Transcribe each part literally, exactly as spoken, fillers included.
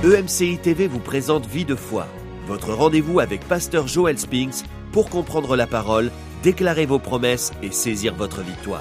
E M C I T V vous présente Vie de foi, votre rendez-vous avec Pasteur Joel Spinks pour comprendre la parole, déclarer vos promesses et saisir votre victoire.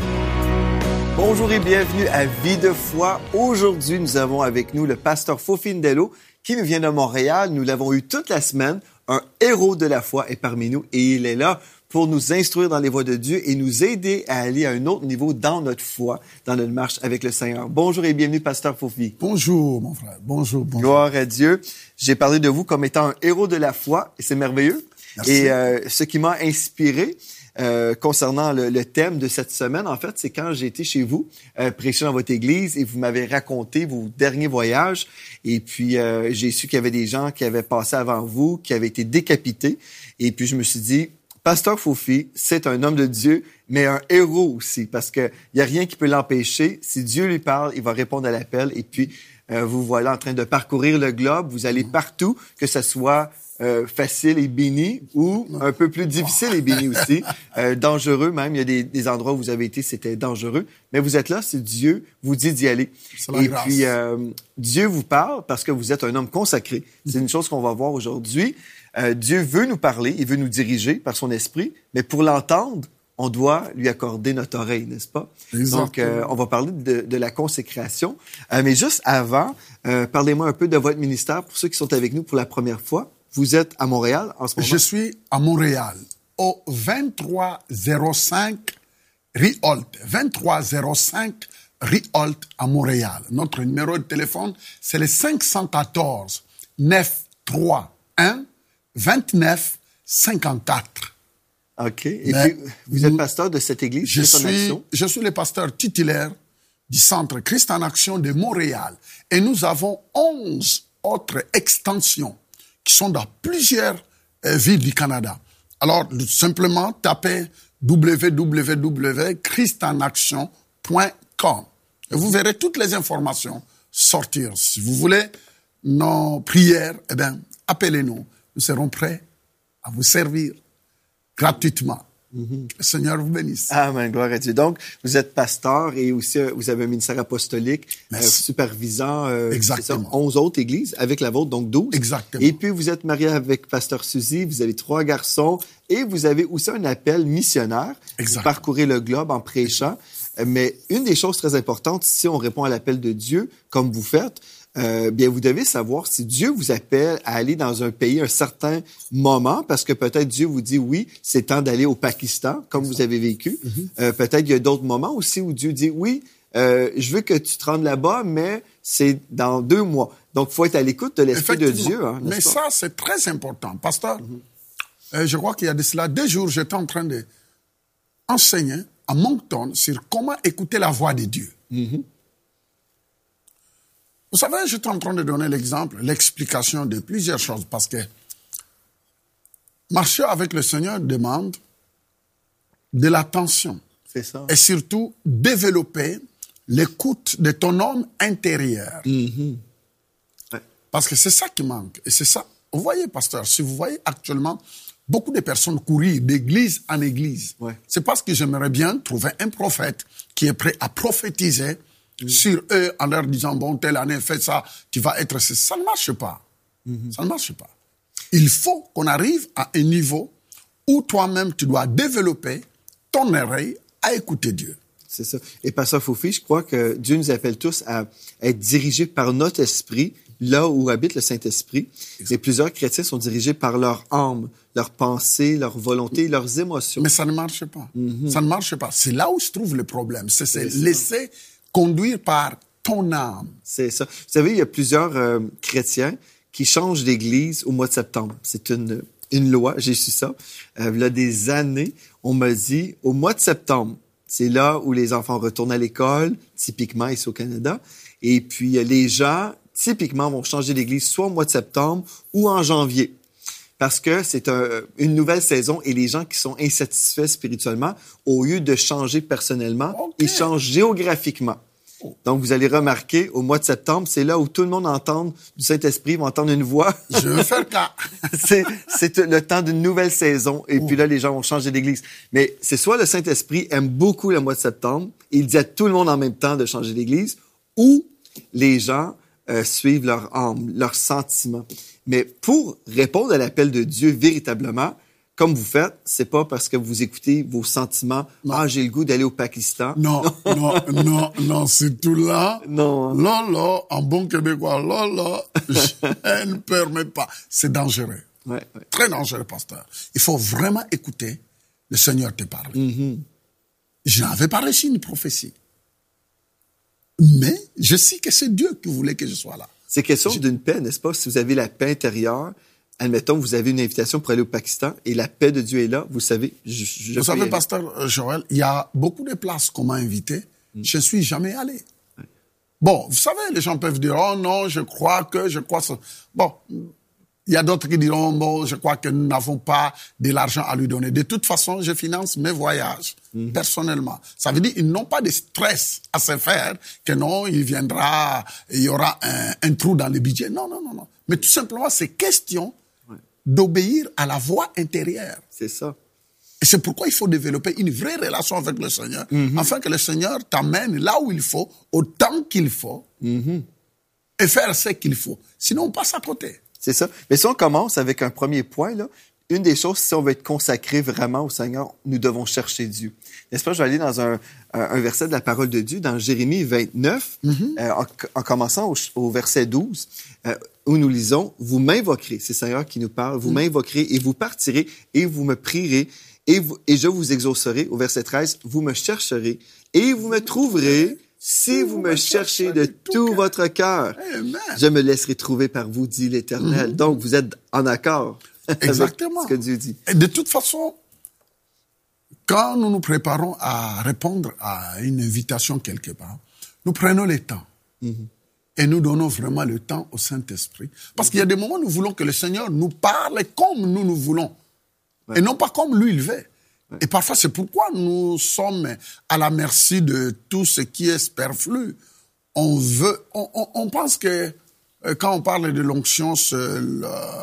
Bonjour et bienvenue à Vie de foi. Aujourd'hui, nous avons avec nous le pasteur Fofindello qui nous vient de Montréal. Nous l'avons eu toute la semaine. Un héros de la foi est parmi nous et il est là pour nous instruire dans les voies de Dieu et nous aider à aller à un autre niveau dans notre foi, dans notre marche avec le Seigneur. Bonjour et bienvenue, pasteur Fofi. Bonjour, mon frère. Bonjour, bonjour. Gloire à Dieu. J'ai parlé de vous comme étant un héros de la foi et c'est merveilleux. Merci. Et euh, ce qui m'a inspiré euh, concernant le, le thème de cette semaine, en fait, c'est quand j'ai été chez vous, euh, prêcher dans votre église et vous m'avez raconté vos derniers voyages. Et puis, euh, j'ai su qu'il y avait des gens qui avaient passé avant vous, qui avaient été décapités. Et puis, je me suis dit, Pasteur Fofi, c'est un homme de Dieu, mais un héros aussi, parce qu'il n'y a rien qui peut l'empêcher. Si Dieu lui parle, il va répondre à l'appel. Et puis, euh, vous voilà en train de parcourir le globe. Vous allez partout, que ce soit euh, facile et béni ou un peu plus difficile et béni aussi, euh, dangereux même. Il y a des, des endroits où vous avez été, c'était dangereux. Mais vous êtes là, c'est Dieu vous dit d'y aller. Et grâce. Puis, euh, Dieu vous parle parce que vous êtes un homme consacré. C'est une chose qu'on va voir aujourd'hui. Euh, Dieu veut nous parler, il veut nous diriger par son esprit, mais pour l'entendre, on doit lui accorder notre oreille, n'est-ce pas? Exactement. Donc, euh, on va parler de, de la consécration. Euh, mais juste avant, euh, parlez-moi un peu de votre ministère pour ceux qui sont avec nous pour la première fois. Vous êtes à Montréal en ce moment? Je suis à Montréal, au vingt-trois zéro cinq Riholt. vingt-trois zéro cinq Riholt à Montréal. Notre numéro de téléphone, c'est le cinq un quatre, neuf trois un, vingt-neuf cinquante-quatre. OK. Et Mais puis, vous êtes pasteur de cette église, je Christ en suis, Action? Je suis le pasteur titulaire du Centre Christ en Action de Montréal. Et nous avons onze autres extensions qui sont dans plusieurs euh, villes du Canada. Alors, simplement, tapez w w w point christ en action point com et vous verrez toutes les informations sortir. Si vous voulez nos prières, eh bien, appelez-nous. Nous serons prêts à vous servir gratuitement. Mm-hmm. Que le Seigneur vous bénisse. Amen, gloire à Dieu. Donc, vous êtes pasteur et aussi euh, vous avez un ministère apostolique euh, supervisant euh, Exactement. Ça, onze autres églises avec la vôtre, donc douze. Exactement. Et puis, vous êtes marié avec pasteur Suzy, vous avez trois garçons et vous avez aussi un appel missionnaire. Exactement. Vous parcourez le globe en prêchant. Mais une des choses très importantes, si on répond à l'appel de Dieu, comme vous faites, Euh, bien, vous devez savoir si Dieu vous appelle à aller dans un pays un certain moment, parce que peut-être Dieu vous dit, oui, c'est temps d'aller au Pakistan, comme vous avez vécu. Mm-hmm. Euh, peut-être il y a d'autres moments aussi où Dieu dit, oui, euh, je veux que tu te rendes là-bas, mais c'est dans deux mois. Donc, il faut être à l'écoute de l'Esprit de Dieu. Hein, mais pas? Ça, c'est très important. Pasteur, mm-hmm. euh, je crois qu'il y a de cela deux jours, j'étais en train d'enseigner à Moncton sur comment écouter la voix de Dieu. Mm-hmm. Vous savez, je suis en train de donner l'exemple, l'explication de plusieurs choses, parce que marcher avec le Seigneur demande de l'attention. C'est ça. Et surtout, développer l'écoute de ton homme intérieur. Mm-hmm. Ouais. Parce que c'est ça qui manque. Et c'est ça. Vous voyez, pasteur, si vous voyez actuellement beaucoup de personnes courir d'église en église, ouais. C'est parce que j'aimerais bien trouver un prophète qui est prêt à prophétiser Mmh. sur eux en leur disant, bon, telle année, fais ça, tu vas être... Ça ne marche pas. Mmh. Ça ne marche pas. Il faut qu'on arrive à un niveau où toi-même, tu dois développer ton oreille à écouter Dieu. C'est ça. Et pasteur Fofi, je crois que Dieu nous appelle tous à être dirigés par notre esprit, là où habite le Saint-Esprit. Et plusieurs chrétiens sont dirigés par leur âme, leurs pensées, leur volonté, leurs émotions. Mais ça ne marche pas. Mmh. Ça ne marche pas. C'est là où se trouve le problème. C'est, c'est laisser... conduire par ton âme. C'est ça. Vous savez, il y a plusieurs euh, chrétiens qui changent d'église au mois de septembre. C'est une, une loi, j'ai su ça. Euh, il y a des années, on m'a dit, au mois de septembre, c'est là où les enfants retournent à l'école, typiquement ici au Canada. Et puis, les gens, typiquement, vont changer d'église soit au mois de septembre ou en janvier. Parce que c'est un, une nouvelle saison et les gens qui sont insatisfaits spirituellement, au lieu de changer personnellement, okay. Ils changent géographiquement. Donc, vous allez remarquer, au mois de septembre, c'est là où tout le monde entend du Saint-Esprit, va entendre une voix. Je veux faire cas. c'est, c'est le temps d'une nouvelle saison. Et oh. Puis là, les gens vont changer d'église. Mais c'est soit le Saint-Esprit aime beaucoup le mois de septembre, et il dit à tout le monde en même temps de changer d'église, ou les gens euh, suivre leur âme, leurs sentiments. Mais pour répondre à l'appel de Dieu véritablement, comme vous faites, c'est pas parce que vous écoutez vos sentiments. Non. Ah, j'ai le goût d'aller au Pakistan. Non, non, non, non, c'est tout là. Non. Là, là, en bon québécois, là, là, je ne permets pas. C'est dangereux. Ouais, ouais. Très dangereux, pasteur. Il faut vraiment écouter le Seigneur te parler. Mm-hmm. Je n'avais pas reçu une prophétie. Mais je sais que c'est Dieu qui voulait que je sois là. C'est question je... d'une paix, n'est-ce pas? Si vous avez la paix intérieure, admettons, vous avez une invitation pour aller au Pakistan et la paix de Dieu est là, vous savez, je, je Vous savez, pasteur Joël, il y a beaucoup de places qu'on m'a invité. Mm. Je ne suis jamais allé. Ouais. Bon, vous savez, les gens peuvent dire, oh non, je crois que, je crois ça. Bon, il y a d'autres qui diront, bon, je crois que nous n'avons pas de l'argent à lui donner. De toute façon, je finance mes voyages, mm-hmm. personnellement. Ça veut dire qu'ils n'ont pas de stress à se faire, que non, il viendra, il y aura un, un trou dans le budget. Non, non, non, non. Mais tout simplement, c'est question ouais. d'obéir à la voix intérieure. C'est ça. Et c'est pourquoi il faut développer une vraie relation avec le Seigneur, mm-hmm. afin que le Seigneur t'amène là où il faut, au temps qu'il faut, mm-hmm. et faire ce qu'il faut. Sinon, on passe à côté. C'est ça. Mais si on commence avec un premier point, là, une des choses, si on veut être consacré vraiment au Seigneur, nous devons chercher Dieu. N'est-ce pas? Je vais aller dans un, un verset de la parole de Dieu, dans Jérémie vingt-neuf, mm-hmm. euh, en, en commençant au, au verset douze, euh, où nous lisons, « Vous m'invoquerez », c'est le Seigneur qui nous parle, « Vous mm-hmm. m'invoquerez et vous partirez et vous me prierez et, vous, et je vous exaucerai ». Au verset treize, « Vous me chercherez et vous me trouverez ». Si vous me cherchez de tout votre cœur, je me laisserai trouver par vous, dit l'Éternel. Mm-hmm. Donc, vous êtes en accord Exactement. avec ce que Dieu dit. Et de toute façon, quand nous nous préparons à répondre à une invitation quelque part, nous prenons le temps. Mm-hmm. Et nous donnons vraiment le temps au Saint-Esprit. Parce mm-hmm. qu'il y a des moments où nous voulons que le Seigneur nous parle comme nous nous voulons. Ouais. Et non pas comme lui il veut. Ouais. Et parfois, c'est pourquoi nous sommes à la merci de tout ce qui est superflu. On veut, on, on, on pense que euh, quand on parle de l'onction, c'est le,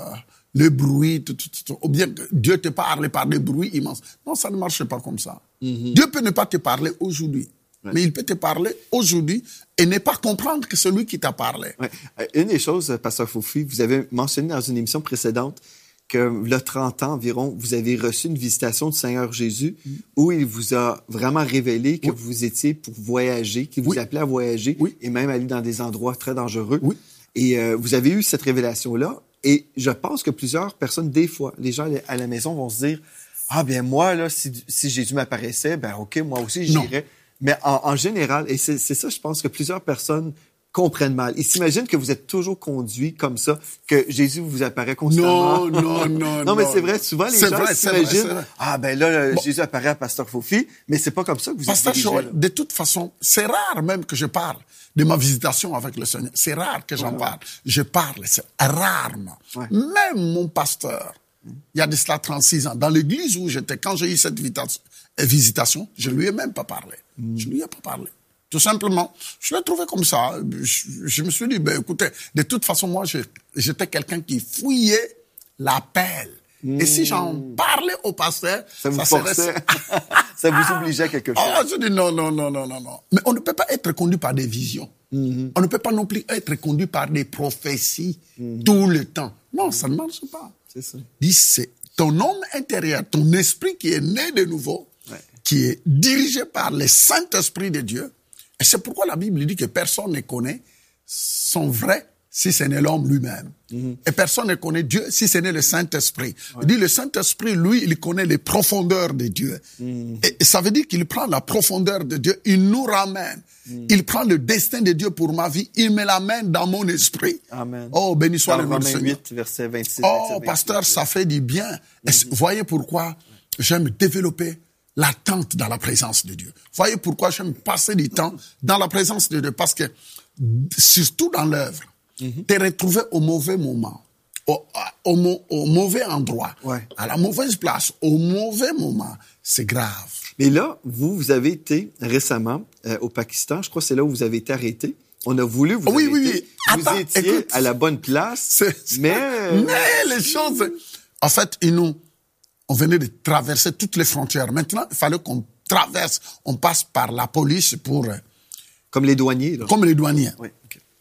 le bruit, tout, tout, tout, ou bien Dieu te parle par des bruits immenses. Non, ça ne marche pas comme ça. Mm-hmm. Dieu peut ne pas te parler aujourd'hui, ouais. mais il peut te parler aujourd'hui et ne pas comprendre que c'est lui qui t'a parlé. Ouais. Une des choses, Pasteur Fofi, vous avez mentionné dans une émission précédente que, il y a trente ans environ, vous avez reçu une visitation du Seigneur Jésus mm. où il vous a vraiment révélé que oui. vous étiez pour voyager, qu'il vous oui. appelait à voyager oui. et même aller dans des endroits très dangereux. Oui. Et euh, vous avez eu cette révélation-là. Et je pense que plusieurs personnes, des fois, les gens à la maison vont se dire « Ah, bien moi, là, si, si Jésus m'apparaissait, ben OK, moi aussi, j'irais. » Mais en, en général, et c'est, c'est ça, je pense que plusieurs personnes comprennent mal. Ils s'imaginent que vous êtes toujours conduit comme ça, que Jésus vous apparaît constamment. Non, non, non, non. mais c'est vrai, souvent les c'est gens vrai, s'imaginent, ah ben là, bon. Jésus apparaît à Pasteur Fofi, mais c'est pas comme ça que vous Pasteur êtes dirigé. Joël, de toute façon, c'est rare même que je parle de ma visitation avec le Seigneur. C'est rare que j'en ouais, parle. Ouais. Je parle, c'est rarement. Ouais. Même mon pasteur, il y a de cela trente-six ans, dans l'église où j'étais, quand j'ai eu cette visitation, je lui ai même pas parlé. Mm. Je lui ai pas parlé. Tout simplement, je l'ai trouvé comme ça. Je, je me suis dit, ben écoutez, de toute façon, moi, je, j'étais quelqu'un qui fouillait l'appel. Mmh. Et si j'en parlais au pasteur, ça vous ça forçait, serait... ça vous obligeait à quelque chose. Ah, je dis non, non, non, non, non, non. Mais on ne peut pas être conduit par des visions. Mmh. On ne peut pas non plus être conduit par des prophéties mmh. tout le temps. Non, ça ne marche pas. C'est ça. Dis, c'est ton homme intérieur, ton esprit qui est né de nouveau, ouais. qui est dirigé par le Saint-Esprit de Dieu. Et c'est pourquoi la Bible dit que personne ne connaît son vrai si ce n'est l'homme lui-même. Mm-hmm. Et personne ne connaît Dieu si ce n'est le Saint-Esprit. Ouais. Il dit le Saint-Esprit, lui, il connaît les profondeurs de Dieu. Mm-hmm. Et, et ça veut dire qu'il prend la profondeur de Dieu, il nous ramène. Mm-hmm. Il prend le destin de Dieu pour ma vie, il me l'amène dans mon esprit. Amen. Oh, béni soit le nom du Seigneur. huit, verset vingt-six, oh, vingt-sept, pasteur, vingt-huit. Ça fait du bien. Mm-hmm. Et voyez pourquoi j'aime développer l'attente dans la présence de Dieu. Voyez pourquoi j'aime passer du temps dans la présence de Dieu. Parce que, surtout dans l'œuvre, mm-hmm. t'es retrouvé au mauvais moment, au, au, au mauvais endroit, ouais. à la mauvaise place, au mauvais moment. C'est grave. Mais là, vous, vous avez été récemment euh, au Pakistan. Je crois que c'est là où vous avez été arrêté. On a voulu vous oui, arrêter. Oui, oui, Vous Attends, étiez écoute, à la bonne place, c'est, mais... Mais les choses... En fait, ils nous... On venait de traverser toutes les frontières. Maintenant, il fallait qu'on traverse, on passe par la police pour... Comme les douaniers, là. Comme les douaniers. Oui, okay.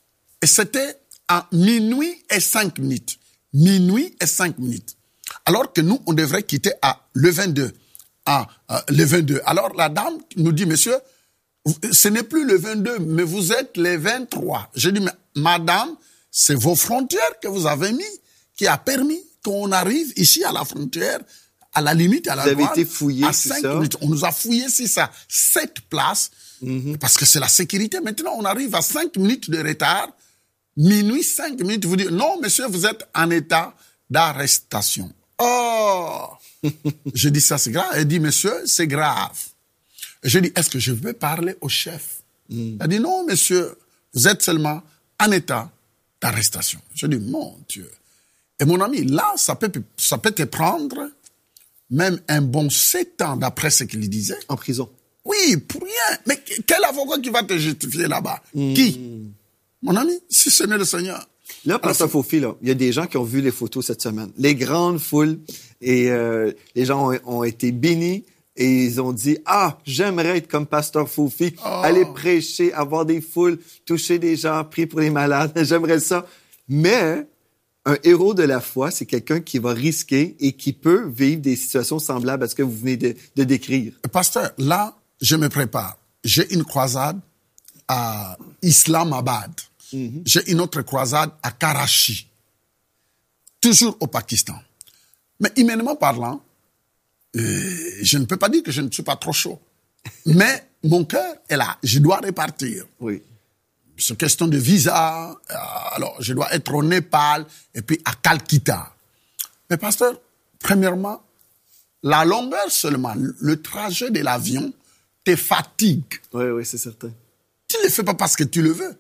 Et c'était à minuit et cinq minutes. Minuit et cinq minutes. Alors que nous, on devrait quitter à le vingt-deux. À, à le vingt-deux. Alors la dame nous dit, monsieur, ce n'est plus le vingt-deux, mais vous êtes les vingt-trois. Je dis, mais madame, c'est vos frontières que vous avez mis, qui a permis qu'on arrive ici à la frontière, à la limite, à la douane. Vous avez été fouillé, à c'est cinq ça? minutes. On nous a fouillé, c'est ça, sept places, mm-hmm. parce que c'est la sécurité. Maintenant, on arrive à cinq minutes de retard. Minuit, cinq minutes, vous dites, non, monsieur, vous êtes en état d'arrestation. Oh! Je dis, ça, c'est grave. Elle dit, monsieur, c'est grave. Je dis, est-ce que je peux parler au chef? Mm. Elle dit, non, monsieur, vous êtes seulement en état d'arrestation. Je dis, mon Dieu. Et mon ami, là, ça peut, ça peut te prendre même un bon sept ans d'après ce qu'il disait. En prison. Oui, pour rien. Mais quel avocat qui va te justifier là-bas? Mm. Qui? Mon ami, si ce n'est le Seigneur. Là, Pasteur Fofi, là, il y a des gens qui ont vu les photos cette semaine. Les grandes foules, et euh, les gens ont, ont été bénis, et ils ont dit, ah, j'aimerais être comme Pasteur Fofi, oh. aller prêcher, avoir des foules, toucher des gens, prier pour les malades, j'aimerais ça. Mais un héros de la foi, c'est quelqu'un qui va risquer et qui peut vivre des situations semblables à ce que vous venez de, de décrire. Pasteur, là, je me prépare. J'ai une croisade à Islamabad. Mm-hmm. J'ai une autre croisade à Karachi, toujours au Pakistan. Mais humainement parlant, euh, je ne peux pas dire que je ne suis pas trop chaud. Mais mon cœur est là, je dois repartir. Oui. C'est question de visa, euh, alors je dois être au Népal et puis à Calcutta. Mais pasteur, premièrement, la longueur seulement, le trajet de l'avion te fatigue. Oui, oui, c'est certain. Tu ne le fais pas parce que tu le veux.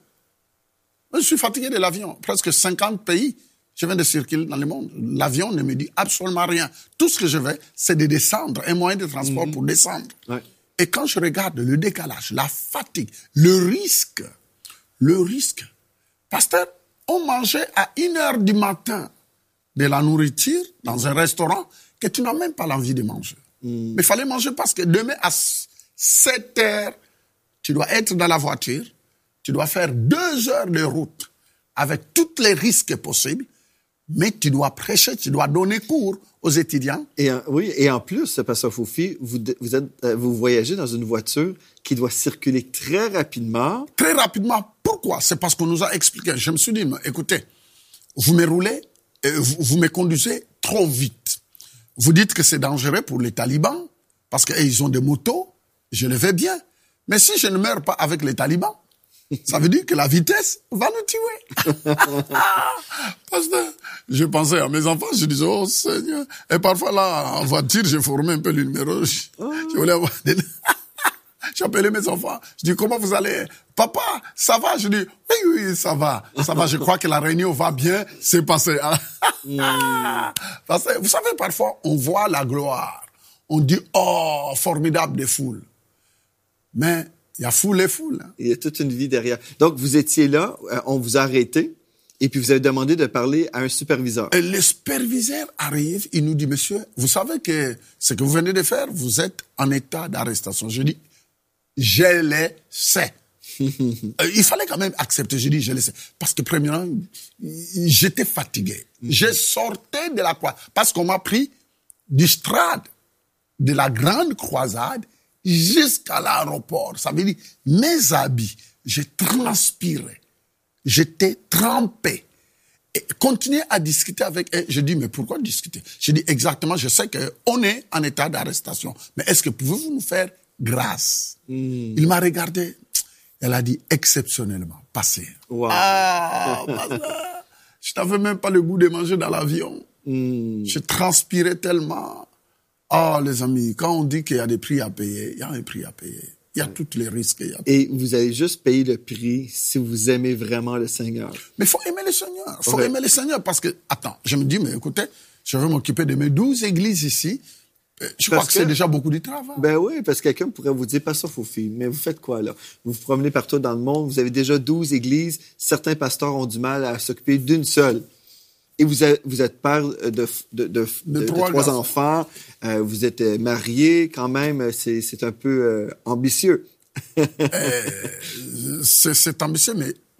Je suis fatigué de l'avion. Presque cinquante pays, je viens de circuler dans le monde. L'avion ne me dit absolument rien. Tout ce que je veux, c'est de descendre, un moyen de transport mmh. pour descendre. Ouais. Et quand je regarde le décalage, la fatigue, le risque, le risque. Pasteur, on mangeait à une heure du matin de la nourriture dans un restaurant que tu n'as même pas l'envie de manger. Mmh. Mais il fallait manger parce que demain à sept heures, tu dois être dans la voiture. Tu dois faire deux heures de route avec tous les risques possibles, mais tu dois prêcher, tu dois donner cours aux étudiants. Et en, oui, et en plus, Pasteur Fofi, vous, vous, êtes, vous voyagez dans une voiture qui doit circuler très rapidement. Très rapidement. Pourquoi? C'est parce qu'on nous a expliqué. Je me suis dit, écoutez, vous me roulez, vous, vous me conduisez trop vite. Vous dites que c'est dangereux pour les talibans, parce qu'ils ont des motos, je le vais bien. Mais si je ne meurs pas avec les talibans, ça veut dire que la vitesse va nous tuer. Parce que je pensais à mes enfants, je disais, oh Seigneur. Et parfois là, en voiture, j'ai formé un peu le numéro. Je, je voulais avoir des... J'appelais mes enfants. Je dis, comment vous allez? Papa, ça va? Je dis, oui, oui, ça va. Ça va, je crois que la réunion va bien. C'est passé. Parce que, vous savez, parfois, on voit la gloire. On dit, oh, formidable des foules. Mais il y a foule et foule. Hein. Il y a toute une vie derrière. Donc, vous étiez là, on vous a arrêté, et puis vous avez demandé de parler à un superviseur. Et le superviseur arrive, il nous dit, monsieur, vous savez que ce que vous venez de faire, vous êtes en état d'arrestation. Je dis, je le sais. Il fallait quand même accepter. Je dis, je le sais. Parce que, premièrement, j'étais fatigué. Mm-hmm. Je sortais de la croisade. Parce qu'on m'a pris du strade de la grande croisade jusqu'à l'aéroport. Ça veut dire, mes habits, j'ai transpiré. J'étais trempé. Et continuer à discuter avec elle. Je dis, mais pourquoi discuter? Je dis, exactement, je sais qu'on est en état d'arrestation. Mais est-ce que pouvez-vous nous faire grâce? Mm. Il m'a regardé. Elle a dit, exceptionnellement, passez. Wow. Ah, je n'avais même pas le goût de manger dans l'avion. Mm. Je transpirais tellement. Ah, oh, les amis, quand on dit qu'il y a des prix à payer, il y a un prix à payer. Il y a tous les risques. Il y a... Et vous allez juste payer le prix si vous aimez vraiment le Seigneur. Mais il faut aimer le Seigneur. Il faut ouais. aimer le Seigneur parce que, attends, je me dis, mais écoutez, je vais m'occuper de mes douze églises ici. Je parce crois que, que c'est déjà beaucoup de travail. Ben oui, parce que quelqu'un pourrait vous dire, pas ça, Fofi, mais vous faites quoi, là? Vous vous promenez partout dans le monde, vous avez déjà douze églises, certains pasteurs ont du mal à s'occuper d'une seule. Et vous êtes, vous êtes père de, de, de, de, de, de trois, trois enfants, euh, vous êtes marié, quand même, c'est, c'est un peu euh, ambitieux. euh, c'est, c'est ambitieux, mais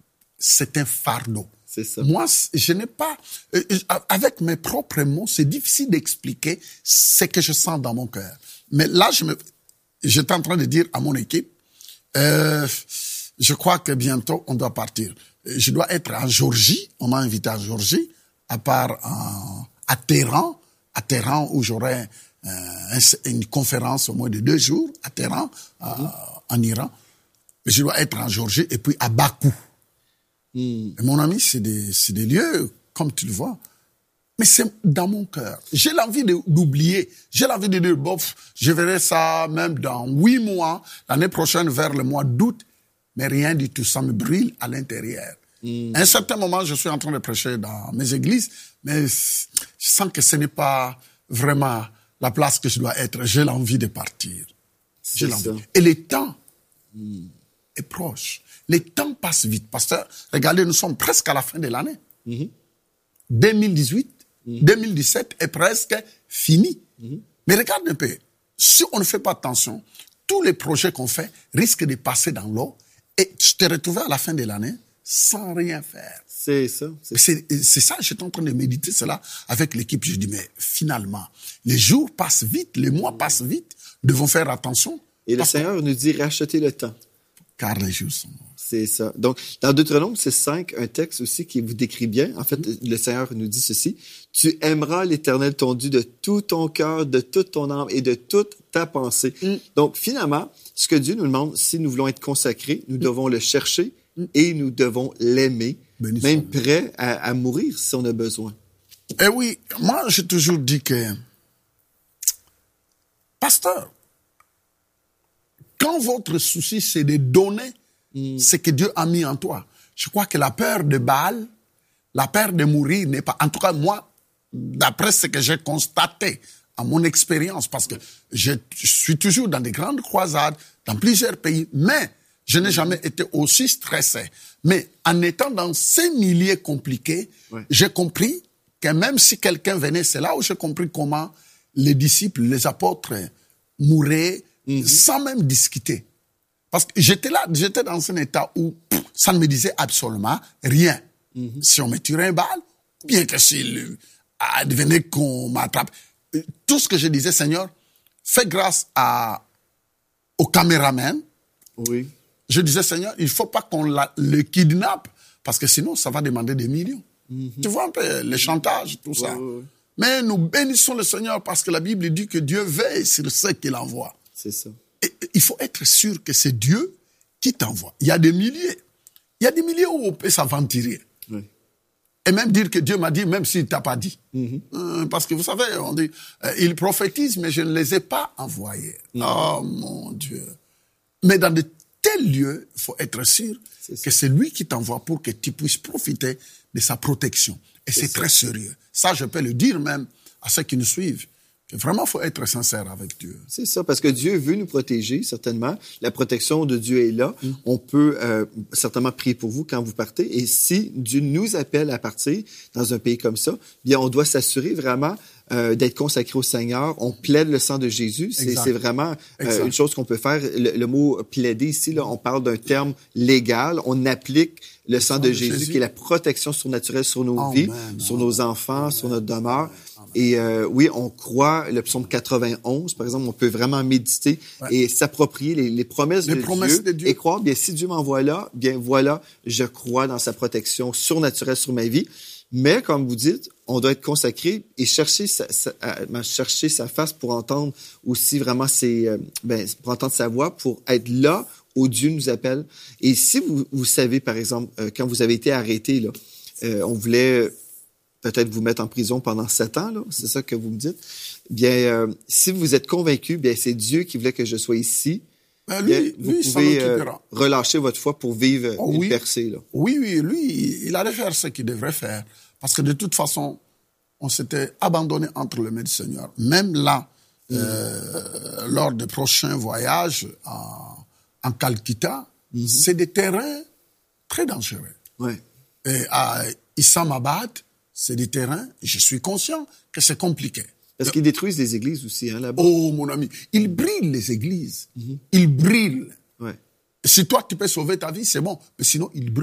c'est un fardeau. C'est ça. Moi, je n'ai pas... Euh, avec mes propres mots, c'est difficile d'expliquer ce que je sens dans mon cœur. Mais là, je me, j'étais en train de dire à mon équipe, euh, je crois que bientôt, on doit partir. Je dois être en Géorgie. On m'a invité à Géorgie, à part en, à Téhéran, à Téhéran où j'aurai euh, une conférence au moins de deux jours, à Téhéran, mm-hmm. en Iran. Mais je dois être en Géorgie et puis à Bakou. Mm. Et mon ami, c'est des, c'est des lieux, comme tu le vois. Mais c'est dans mon cœur. J'ai l'envie de, d'oublier. J'ai l'envie de dire, bof, je verrai ça même dans huit mois, l'année prochaine vers le mois d'août. Mais rien du tout. Ça me brûle à l'intérieur. Mm. À un certain moment, je suis en train de prêcher dans mes églises, mais je sens que ce n'est pas vraiment la place que je dois être. J'ai l'envie de partir. C'est J'ai l'envie. Ça. Et le temps mm. est proche. Le temps passe vite. Pasteur, regardez, nous sommes presque à la fin de l'année. Mm-hmm. deux mille dix-huit, mm-hmm. deux mille dix-sept est presque fini. Mm-hmm. Mais regarde un peu. Si on ne fait pas attention, tous les projets qu'on fait risquent de passer dans l'eau et je te retrouve à la fin de l'année sans rien faire. C'est ça. C'est, c'est, c'est ça, j'étais en train de méditer cela avec l'équipe. Je dis, mais finalement, les jours passent vite, les mois passent vite. Nous devons faire attention. Et le Seigneur que... nous dit, rachetez le temps. Car les jours sont morts. C'est ça. Donc, dans Deutéronome, c'est cinq, un texte aussi qui vous décrit bien. En fait, mm-hmm. le Seigneur nous dit ceci. Tu aimeras l'Éternel ton Dieu de tout ton cœur, de toute ton âme et de toute ta pensée. Mm. Donc, finalement, ce que Dieu nous demande, si nous voulons être consacrés, nous mm. devons le chercher mm. et nous devons l'aimer, Bénissons. Même prêt à, à mourir si on a besoin. Eh oui, moi, j'ai toujours dit que, pasteur, quand votre souci, c'est de donner mm. ce que Dieu a mis en toi, je crois que la peur de Baal, la peur de mourir n'est pas... En tout cas, moi, d'après ce que j'ai constaté à mon expérience, parce que je, je suis toujours dans des grandes croisades, dans plusieurs pays, mais je n'ai jamais été aussi stressé. Mais en étant dans ces milieux compliqués, ouais. j'ai compris que même si quelqu'un venait, c'est là où j'ai compris comment les disciples, les apôtres mouraient mm-hmm. sans même discuter. Parce que j'étais là, j'étais dans un état où pff, ça ne me disait absolument rien. Mm-hmm. Si on me tirait un balle, bien que s'il advenait qu'on m'attrape. Tout ce que je disais, Seigneur, fais grâce à, au caméraman. Oui. Je disais, Seigneur, il ne faut pas qu'on la, le kidnappe, parce que sinon, ça va demander des millions. Mm-hmm. Tu vois un peu les chantages, tout ça. Oui, oui. Mais nous bénissons le Seigneur parce que la Bible dit que Dieu veille sur ceux qu'il envoie. C'est ça. Et il faut être sûr que c'est Dieu qui t'envoie. Il y a des milliers. Il y a des milliers où on peut s'aventurer. Oui. Et même dire que Dieu m'a dit, même s'il ne t'a pas dit. Mm-hmm. Euh, parce que vous savez, on dit, euh, il prophétise, mais je ne les ai pas envoyés. Mm-hmm. Oh mon Dieu. Mais dans de tels lieux, il faut être sûr c'est que c'est lui qui t'envoie pour que tu puisses profiter de sa protection. Et c'est, c'est très sérieux. Ça, je peux le dire même à ceux qui nous suivent. Vraiment, il faut être sincère avec Dieu. C'est ça, parce que Dieu veut nous protéger, certainement. La protection de Dieu est là. Mm. On peut euh, certainement prier pour vous quand vous partez. Et si Dieu nous appelle à partir dans un pays comme ça, bien, on doit s'assurer vraiment euh, d'être consacré au Seigneur. On plaide le sang de Jésus. C'est, c'est vraiment euh, une chose qu'on peut faire. Le, le mot plaider ici, là, on parle d'un terme légal. On applique le, le sang, sang de, de Jésus, Jésus, qui est la protection surnaturelle sur nos Amen. vies, Amen. sur nos enfants, Amen. sur notre demeure. Et euh, oui, on croit le psaume quatre-vingt-onze, par exemple, on peut vraiment méditer ouais. et s'approprier les, les, promesses, les de promesses Dieu, de Dieu et croire, bien, si Dieu m'envoie là, bien voilà, je crois dans sa protection surnaturelle sur ma vie. Mais, comme vous dites, on doit être consacré et chercher sa, sa, à, chercher sa face pour entendre aussi vraiment ses, euh, ben, pour entendre sa voix, pour être là où Dieu nous appelle. Et si vous, vous savez, par exemple, euh, quand vous avez été arrêté, là, euh, on voulait peut-être vous mettre en prison pendant sept ans, là, c'est ça que vous me dites. Bien, euh, si vous êtes convaincu, bien c'est Dieu qui voulait que je sois ici. Ben lui, bien, vous lui, pouvez euh, relâcher votre foi pour vivre oh, une oui. percée. Là. Oui, oui, lui, il allait faire ce qu'il devrait faire. Parce que de toute façon, on s'était abandonné entre les mains du Seigneur. Même là, mm. euh, lors des prochains voyages en, en Calcutta, mm-hmm. c'est des terrains très dangereux. Ouais. Et à Islamabad, c'est des terrains, je suis conscient que c'est compliqué. Parce qu'ils détruisent les églises aussi, hein, là-bas. Oh, mon ami, ils brûlent les églises. Mm-hmm. Ils brûlent. Ouais. Si toi, tu peux sauver ta vie, c'est bon. Mais sinon, ils brûlent.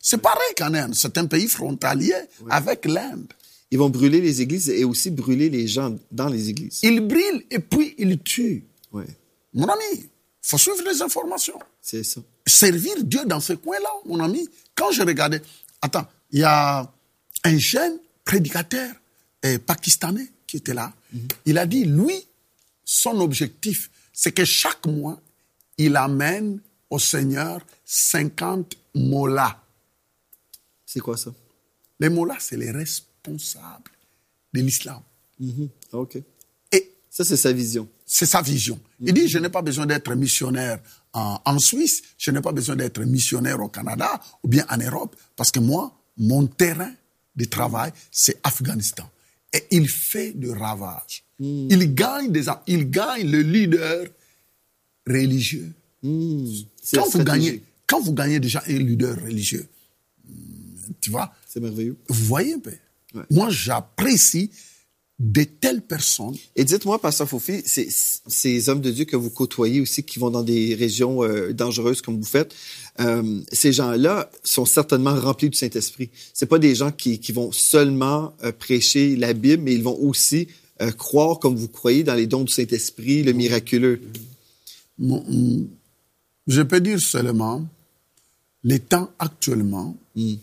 C'est pareil qu'en Inde. C'est un pays frontalier oui. avec l'Inde. Ils vont brûler les églises et aussi brûler les gens dans les églises. Ils brûlent et puis ils tuent. Oui. Mon ami, il faut suivre les informations. C'est ça. Servir Dieu dans ce coin-là, mon ami. Quand je regardais... Attends, il y a un jeune prédicateur eh, pakistanais qui était là. Mm-hmm. Il a dit, lui, son objectif, c'est que chaque mois, il amène au Seigneur cinquante mollahs. C'est quoi ça? Les mollahs, c'est les responsables de l'islam. Mm-hmm. OK. Et ça, c'est sa vision. C'est sa vision. Mm-hmm. Il dit, je n'ai pas besoin d'être missionnaire en, en Suisse, je n'ai pas besoin d'être missionnaire au Canada ou bien en Europe, parce que moi, mon terrain de travail, c'est Afghanistan. Et il fait de ravages. Mm. Il gagne des, il gagne le leader religieux. Mm. Quand vous gagnez, quand vous gagnez déjà un leader religieux, tu vois. C'est merveilleux. Vous voyez un peu. Ouais. Moi, j'apprécie de telles personnes. Et dites-moi, Pasteur Fofi, c'est, ces hommes de Dieu que vous côtoyez aussi, qui vont dans des régions euh, dangereuses comme vous faites, euh, ces gens-là sont certainement remplis du Saint-Esprit. C'est pas des gens qui, qui vont seulement euh, prêcher la Bible, mais ils vont aussi euh, croire comme vous croyez dans les dons du Saint-Esprit, le miraculeux. Mon, je peux dire seulement, les temps actuellement, mm.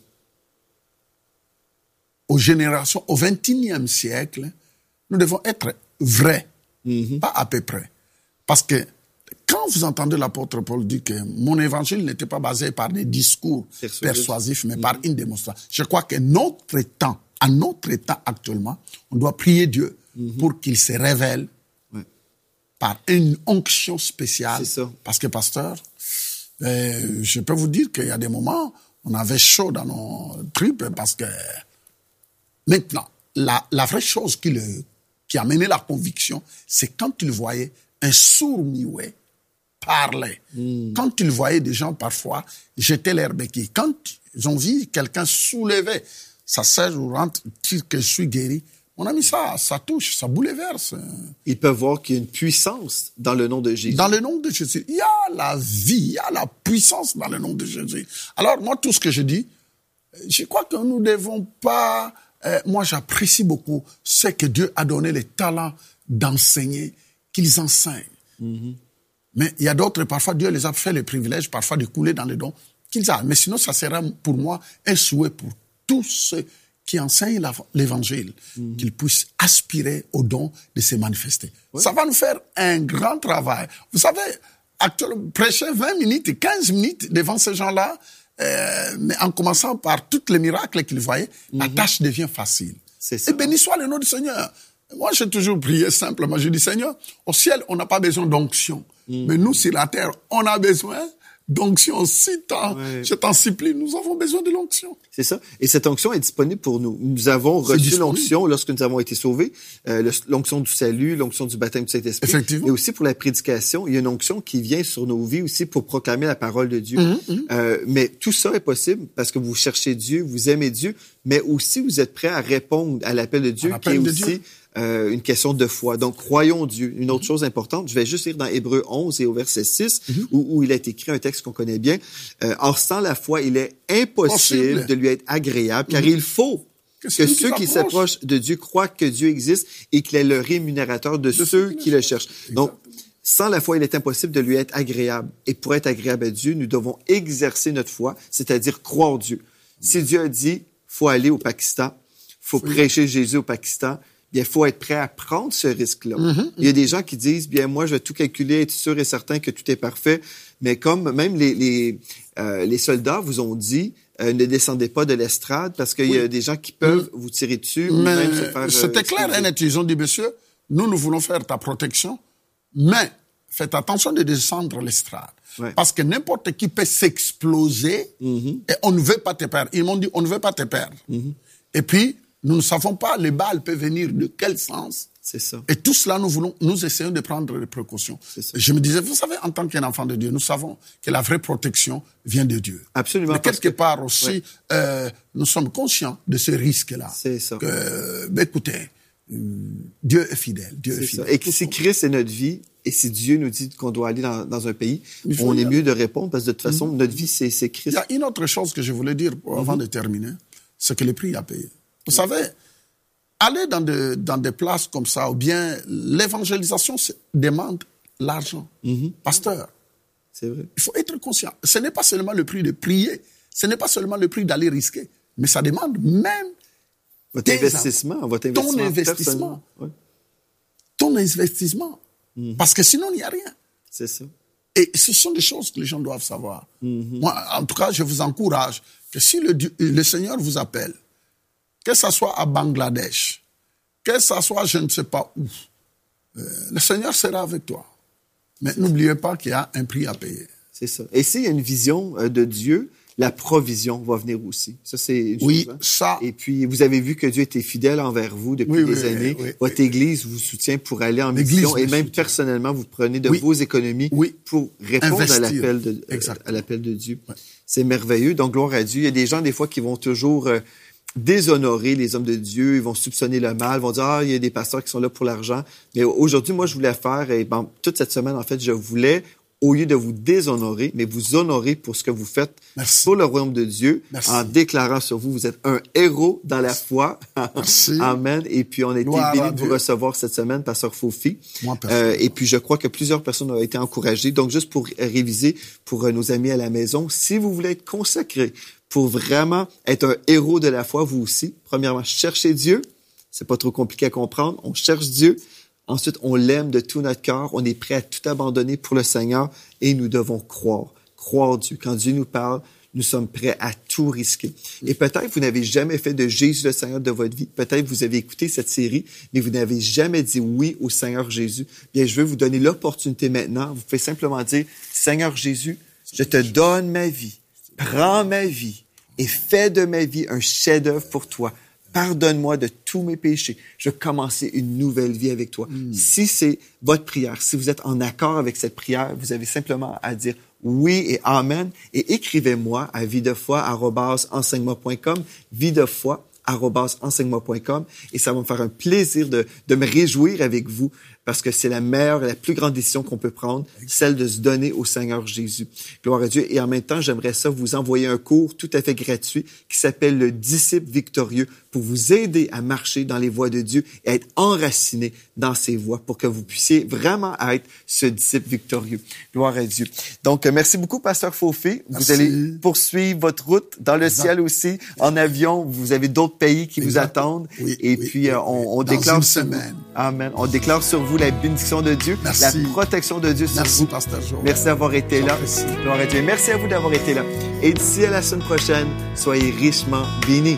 aux générations, au vingt et unième siècle, nous devons être vrais, mm-hmm. pas à peu près. Parce que quand vous entendez l'apôtre Paul dire que mon évangile n'était pas basé par des discours persuasifs, persuasifs mais mm-hmm. par une démonstration, je crois que notre temps, à notre temps actuellement, on doit prier Dieu mm-hmm. pour qu'il se révèle ouais. par une onction spéciale. C'est ça. Parce que, pasteur, euh, je peux vous dire qu'il y a des moments, on avait chaud dans nos tripes parce que maintenant, la, la vraie chose qui, le, qui a mené la conviction, c'est quand il voyait un sourd-muet parler. Mm. Quand il voyait des gens parfois jeter leur béquille. Quand ils ont vu quelqu'un soulever sa chaise roulante, dire que je suis guéri, mon ami, ça, ça touche, ça bouleverse. Ils peuvent voir qu'il y a une puissance dans le nom de Jésus. Dans le nom de Jésus. Il y a la vie, il y a la puissance dans le nom de Jésus. Alors, moi, tout ce que je dis, je crois que nous ne devons pas... Euh, moi, j'apprécie beaucoup ce que Dieu a donné les talents d'enseigner, qu'ils enseignent. Mm-hmm. Mais il y a d'autres, parfois, Dieu les a fait le privilège, parfois, de couler dans les dons qu'ils ont. Mais sinon, ça sera pour moi un souhait pour tous ceux qui enseignent l'évangile, mm-hmm. qu'ils puissent aspirer aux dons de se manifester. Ouais. Ça va nous faire un grand travail. Vous savez, actuellement, prêcher vingt minutes, quinze minutes devant ces gens-là, Euh, mais en commençant par tous les miracles qu'ils voyaient, mm-hmm. la tâche devient facile. C'est ça. Et béni soit le nom du Seigneur. Moi, j'ai toujours prié simplement. Je dis, Seigneur, au ciel, on n'a pas besoin d'onction. Mm-hmm. Mais nous, sur la terre, on a besoin d'onction. Si tant, ouais. je t'en supplie, nous avons besoin de l'onction. C'est ça. Et cette onction est disponible pour nous. Nous avons reçu disponible. l'onction lorsque nous avons été sauvés, euh, l'onction du salut, l'onction du baptême du Saint-Esprit. Effectivement. Et aussi pour la prédication, il y a une onction qui vient sur nos vies aussi pour proclamer la parole de Dieu. Mm-hmm, mm-hmm. Euh, mais tout ça est possible parce que vous cherchez Dieu, vous aimez Dieu, mais aussi vous êtes prêt à répondre à l'appel de Dieu, qui est aussi Dieu. Euh, une question de foi. Donc, croyons Dieu. Une autre mm-hmm. chose importante, je vais juste lire dans Hébreux onze et au verset six, mm-hmm. où, où il est écrit un texte qu'on connaît bien. Euh, Or, sans la foi, il est impossible Possible. de lui être agréable, car mm-hmm. il faut que, que ceux qui s'approchent de Dieu croient que Dieu existe et qu'il est le rémunérateur de, de ceux qui le cherchent. Exact. Donc, sans la foi, il est impossible de lui être agréable. Et pour être agréable à Dieu, nous devons exercer notre foi, c'est-à-dire croire Dieu. Si Dieu a dit, faut aller au Pakistan, faut oui. prêcher Jésus au Pakistan, bien, il faut être prêt à prendre ce risque-là. Mm-hmm. Il y a des gens qui disent, bien, moi, je vais tout calculer, être sûr et certain que tout est parfait. Mais comme même les, les, euh, les soldats vous ont dit, euh, ne descendez pas de l'estrade parce qu'il oui. y a des gens qui peuvent mm. vous tirer dessus. Mais ou même se faire, c'était euh, clair et net. Ils ont dit, monsieur, nous, nous voulons faire ta protection, mais faites attention de descendre l'estrade. Ouais. Parce que n'importe qui peut s'exploser mm-hmm. et on ne veut pas te perdre. Ils m'ont dit, on ne veut pas te perdre. Mm-hmm. Et puis, nous ne savons pas les balles peuvent venir de quel sens. C'est ça. Et tout cela, nous voulons, nous essayons de prendre des précautions. Je me disais, vous savez, en tant qu'un enfant de Dieu, nous savons que la vraie protection vient de Dieu. Absolument. Mais quelque que... part aussi, ouais. euh, nous sommes conscients de ce risque-là. C'est ça. Que, ben, écoutez, Dieu est fidèle. Dieu est, est fidèle. Ça. Et que si Christ est notre vie, Et si Dieu nous dit qu'on doit aller dans, dans un pays, on est aller. mieux de répondre parce que de toute façon, Mm-hmm. notre vie, c'est, c'est Christ. Il y a une autre chose que je voulais dire avant mm-hmm. de terminer, c'est que le prix a payé. Vous mm-hmm. savez, aller dans, de, dans des places comme ça, ou bien l'évangélisation demande l'argent. Mm-hmm. Pasteur, c'est vrai. Il faut être conscient. Ce n'est pas seulement le prix de prier, ce n'est pas seulement le prix d'aller risquer, mais ça demande même votre investissement, votre investissement, ton investissement, ouais. ton investissement, mm-hmm. parce que sinon il n'y a rien. C'est ça. Et ce sont des choses que les gens doivent savoir. Mm-hmm. Moi, en tout cas, je vous encourage que si le, le Seigneur vous appelle, que ce soit à Bangladesh, que ce soit je ne sais pas où, euh, le Seigneur sera avec toi. Mais n'oubliez pas qu'il y a un prix à payer. C'est ça. Et s'il y a une vision euh, de Dieu, la provision va venir aussi. Ça, c'est une oui, chose. Hein? Ça. Et puis, vous avez vu que Dieu était fidèle envers vous depuis oui, des oui, années. Oui, oui, Votre oui. Église vous soutient pour aller en mission. Et même soutient. Personnellement, vous prenez de oui. vos économies oui. pour répondre Investir. à l'appel de, euh, à l'appel de Dieu. Ouais. C'est merveilleux. Donc, gloire à Dieu. Il y a des gens, des fois, qui vont toujours euh, déshonorer les hommes de Dieu. Ils vont soupçonner le mal. Ils vont dire, ah, il y a des pasteurs qui sont là pour l'argent. Mais aujourd'hui, moi, je voulais faire, et bon, toute cette semaine, en fait, je voulais, au lieu de vous déshonorer, mais vous honorer pour ce que vous faites Merci. Pour le royaume de Dieu, Merci. En déclarant sur vous, vous êtes un héros dans la foi. Merci. Amen. Et puis, on a été bénis de vous recevoir cette semaine, Pasteur Fofi. Moi, euh, et puis, je crois que plusieurs personnes ont été encouragées. Donc, juste pour réviser pour nos amis à la maison, si vous voulez être consacré pour vraiment être un héros de la foi, vous aussi, premièrement, cherchez Dieu. C'est pas trop compliqué à comprendre. On cherche Dieu. Ensuite, on l'aime de tout notre cœur. On est prêt à tout abandonner pour le Seigneur et nous devons croire. Croire Dieu. Quand Dieu nous parle, nous sommes prêts à tout risquer. Et peut-être vous n'avez jamais fait de Jésus le Seigneur de votre vie. Peut-être vous avez écouté cette série, mais vous n'avez jamais dit oui au Seigneur Jésus. Bien, je veux vous donner l'opportunité maintenant. Vous pouvez simplement dire, Seigneur Jésus, je te donne ma vie. Prends ma vie et fais de ma vie un chef-d'œuvre pour toi. Pardonne-moi de tous mes péchés. Je veux commencer une nouvelle vie avec toi. Mm. Si c'est votre prière, si vous êtes en accord avec cette prière, vous avez simplement à dire oui et amen et écrivez-moi à vie de foi arobase enseignement point com, vie de foi arobase enseignement point com et ça va me faire un plaisir de, de me réjouir avec vous parce que c'est la meilleure et la plus grande décision qu'on peut prendre, celle de se donner au Seigneur Jésus. Gloire à Dieu. Et en même temps, j'aimerais ça vous envoyer un cours tout à fait gratuit qui s'appelle le disciple victorieux pour vous aider à marcher dans les voies de Dieu et à être enraciné dans ses voies pour que vous puissiez vraiment être ce disciple victorieux. Gloire à Dieu. Donc, merci beaucoup, Pasteur Fofi. Vous allez poursuivre votre route dans le exact. Ciel aussi, en avion. Vous avez d'autres pays qui exact. Vous attendent. Oui, et oui, puis, oui, on, on dans déclare une sur semaine. vous. Amen. On déclare sur vous la bénédiction de Dieu, merci. La protection de Dieu sur merci, vous. Pasteur Joël. Merci d'avoir été là. Gloire à Dieu. Merci à vous d'avoir été là. Et d'ici à la semaine prochaine, soyez richement bénis.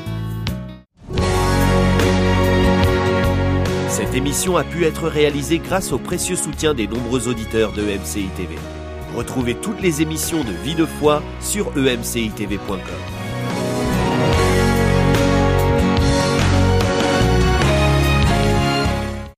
Cette émission a pu être réalisée grâce au précieux soutien des nombreux auditeurs de E M C I T V. Retrouvez toutes les émissions de Vie de foi sur e m c i t v point com.